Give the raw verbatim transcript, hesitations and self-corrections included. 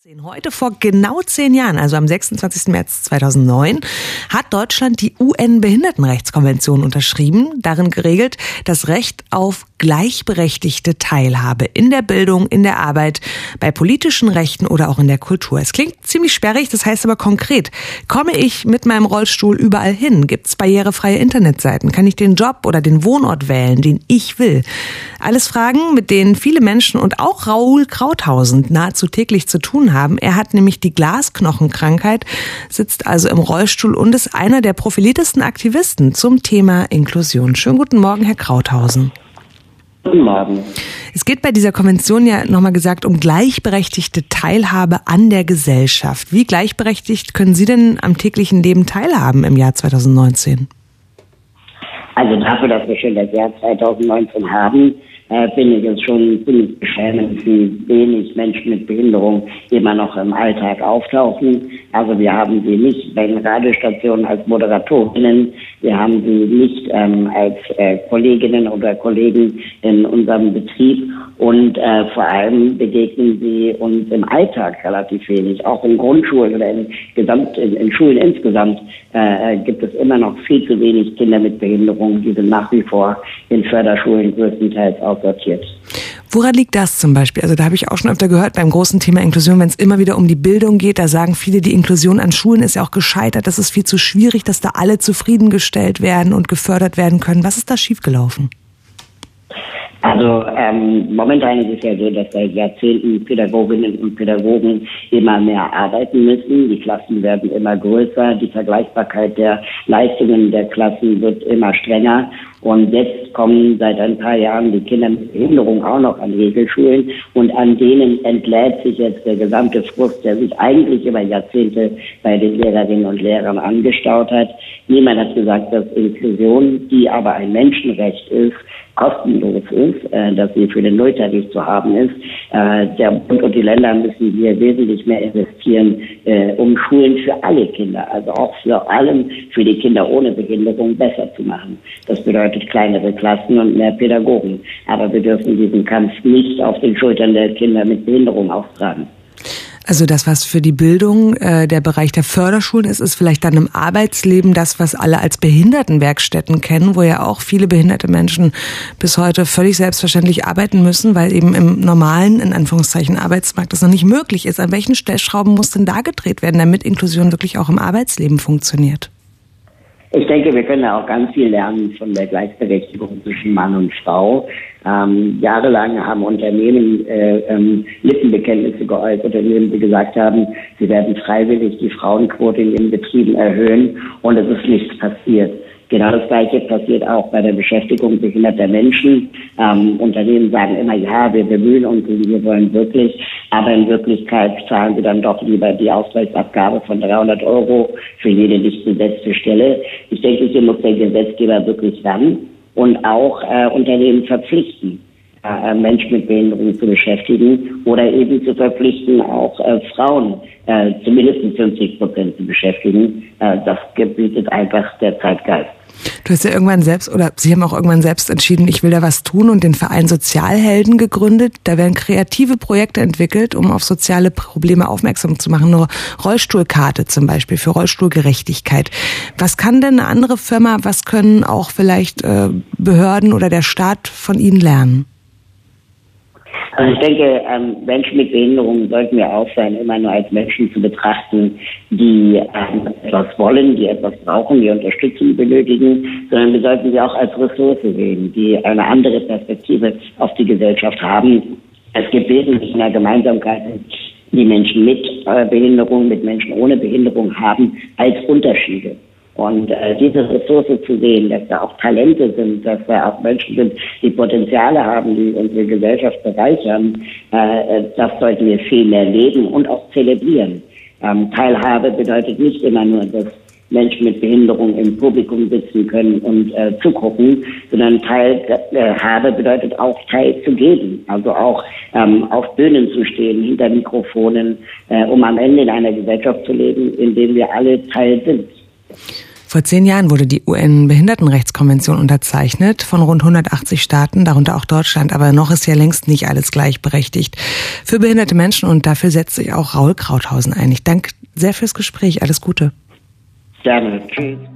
Heute vor genau zehn Jahren, also am sechsundzwanzigsten März zweitausendneun, hat Deutschland die U N-Behindertenrechtskonvention unterschrieben, darin geregelt das Recht auf gleichberechtigte Teilhabe in der Bildung, in der Arbeit, bei politischen Rechten oder auch in der Kultur. Es klingt ziemlich sperrig, das heißt aber konkret. Komme ich mit meinem Rollstuhl überall hin? Gibt es barrierefreie Internetseiten? Kann ich den Job oder den Wohnort wählen, den ich will? Alles Fragen, mit denen viele Menschen und auch Raoul Krauthausen nahezu täglich zu tun haben. Er hat nämlich die Glasknochenkrankheit, sitzt also im Rollstuhl und ist einer der profiliertesten Aktivisten zum Thema Inklusion. Schönen guten Morgen, Herr Krauthausen. Guten Morgen. Es geht bei dieser Konvention ja nochmal gesagt um gleichberechtigte Teilhabe an der Gesellschaft. Wie gleichberechtigt können Sie denn am täglichen Leben teilhaben im Jahr zweitausendneunzehn? Also dafür, dass wir schon das Jahr zweitausendneunzehn haben, äh, finde ich es schon ziemlich beschämend, wie wenig Menschen mit Behinderung immer noch im Alltag auftauchen. Also wir haben sie nicht bei den Radiostationen als Moderatorinnen, wir haben sie nicht ähm, als äh, Kolleginnen oder Kollegen in unserem Betrieb und äh, vor allem begegnen sie uns im Alltag relativ wenig. Auch in Grundschulen oder in, Gesamt, in, in Schulen insgesamt äh, gibt es immer noch viel zu wenig Kinder mit Behinderung. Die sind nach wie vor in Förderschulen größtenteils aussortiert. Woran liegt das zum Beispiel? Also da habe ich auch schon öfter gehört beim großen Thema Inklusion, wenn es immer wieder um die Bildung geht, da sagen viele, die Inklusion an Schulen ist ja auch gescheitert, das ist viel zu schwierig, dass da alle zufriedengestellt werden und gefördert werden können. Was ist da schiefgelaufen? Also ähm, momentan ist es ja so, dass seit Jahrzehnten Pädagoginnen und Pädagogen immer mehr arbeiten müssen. Die Klassen werden immer größer, die Vergleichbarkeit der Leistungen der Klassen wird immer strenger. Und jetzt kommen seit ein paar Jahren die Kinder mit Behinderung auch noch an Regelschulen. Und an denen entlädt sich jetzt der gesamte Frust, der sich eigentlich über Jahrzehnte bei den Lehrerinnen und Lehrern angestaut hat. Niemand hat gesagt, dass Inklusion, die aber ein Menschenrecht ist, kostenlos ist, äh, dass sie für den Nulltarif zu haben ist. Äh, der Bund und die Länder müssen hier wesentlich mehr investieren, äh, um Schulen für alle Kinder, also auch vor allem für die Kinder ohne Behinderung, besser zu machen. Das bedeutet kleinere Klassen und mehr Pädagogen. Aber wir dürfen diesen Kampf nicht auf den Schultern der Kinder mit Behinderung austragen. Also das, was für die Bildung äh, der Bereich der Förderschulen ist, ist vielleicht dann im Arbeitsleben das, was alle als Behindertenwerkstätten kennen, wo ja auch viele behinderte Menschen bis heute völlig selbstverständlich arbeiten müssen, weil eben im normalen, in Anführungszeichen, Arbeitsmarkt das noch nicht möglich ist. An welchen Stellschrauben muss denn da gedreht werden, damit Inklusion wirklich auch im Arbeitsleben funktioniert? Ich denke, wir können auch ganz viel lernen von der Gleichberechtigung zwischen Mann und Frau. Ähm, jahrelang haben Unternehmen äh, ähm, Lippenbekenntnisse geäußert, in denen sie gesagt haben, sie werden freiwillig die Frauenquote in ihren Betrieben erhöhen, und es ist nichts passiert. Genau das Gleiche passiert auch bei der Beschäftigung behinderter Menschen. Ähm, Unternehmen sagen immer, ja, wir bemühen uns, wir wollen wirklich, aber in Wirklichkeit zahlen sie dann doch lieber die Ausgleichsabgabe von dreihundert Euro für jede nicht besetzte Stelle. Ich denke, hier muss der Gesetzgeber wirklich ran und auch äh, Unternehmen verpflichten, äh, Menschen mit Behinderung zu beschäftigen oder eben zu verpflichten, auch äh, Frauen äh, zu mindestens fünfzig Prozent zu beschäftigen. Äh, das gebietet einfach der Zeitgeist. Du hast ja irgendwann selbst, oder Sie haben auch irgendwann selbst entschieden, ich will da was tun und den Verein Sozialhelden gegründet. Da werden kreative Projekte entwickelt, um auf soziale Probleme aufmerksam zu machen. Eine Rollstuhlkarte zum Beispiel für Rollstuhlgerechtigkeit. Was kann denn eine andere Firma, was können auch vielleicht äh, Behörden oder der Staat von Ihnen lernen? Also ich denke, ähm, Menschen mit Behinderungen sollten wir aufhören, immer nur als Menschen zu betrachten, die ähm, etwas wollen, die etwas brauchen, die Unterstützung benötigen, sondern wir sollten sie auch als Ressource sehen, die eine andere Perspektive auf die Gesellschaft haben. Es gibt wesentlich mehr Gemeinsamkeiten, die Menschen mit äh, Behinderung, mit Menschen ohne Behinderung haben, als Unterschiede. Und äh, diese Ressource zu sehen, dass da auch Talente sind, dass da auch Menschen sind, die Potenziale haben, die unsere Gesellschaft bereichern, äh, das sollten wir viel mehr leben und auch zelebrieren. Ähm, Teilhabe bedeutet nicht immer nur, dass Menschen mit Behinderung im Publikum sitzen können und äh, zugucken, sondern Teilhabe bedeutet auch teilzugeben, also auch ähm, auf Bühnen zu stehen, hinter Mikrofonen, äh, um am Ende in einer Gesellschaft zu leben, in der wir alle Teil sind. Vor zehn Jahren wurde die U N-Behindertenrechtskonvention unterzeichnet von rund hundertachtzig Staaten, darunter auch Deutschland. Aber noch ist ja längst nicht alles gleichberechtigt für behinderte Menschen. Und dafür setzt sich auch Raul Krauthausen ein. Ich danke sehr fürs Gespräch. Alles Gute. Gerne. Tschüss.